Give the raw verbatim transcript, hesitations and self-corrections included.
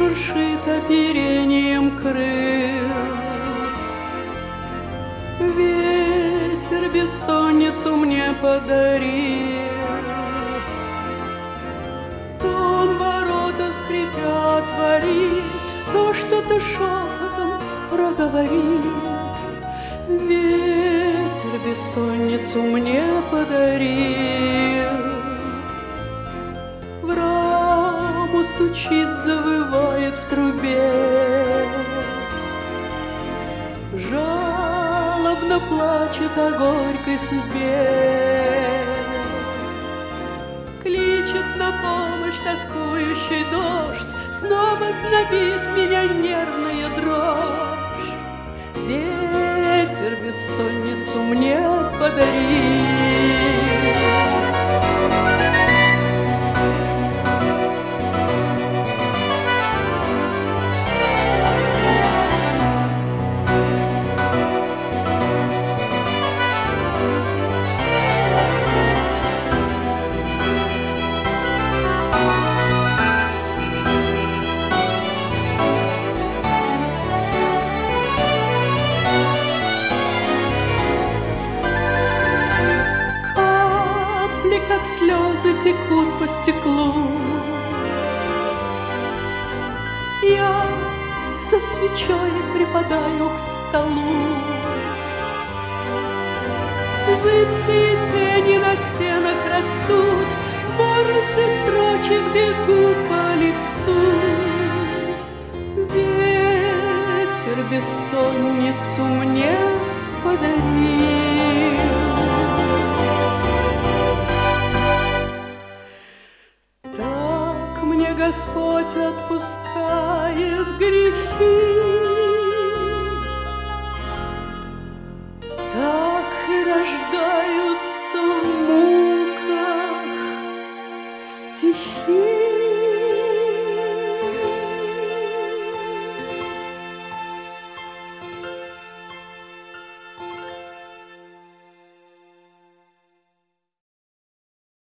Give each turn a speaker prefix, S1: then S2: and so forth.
S1: шуршит оперением крыл. Ветер бессонницу мне подарил. То он ворота скрипя отворит, то что-то шепотом проговорит. Ветер бессонницу мне подарил. В раму стучит, завывает в трубе. Жалобно плачет о горькой судьбе. Кличет на помощь тоскующий дождь. Снова знобит меня нервная дрожь. Ветер бессонницу мне подарил. Как слезы текут по стеклу. Я со свечой припадаю к столу. Зыбкие тени на стенах растут, борозды строчек бегут по листу. Ветер бессонницу мне подарил.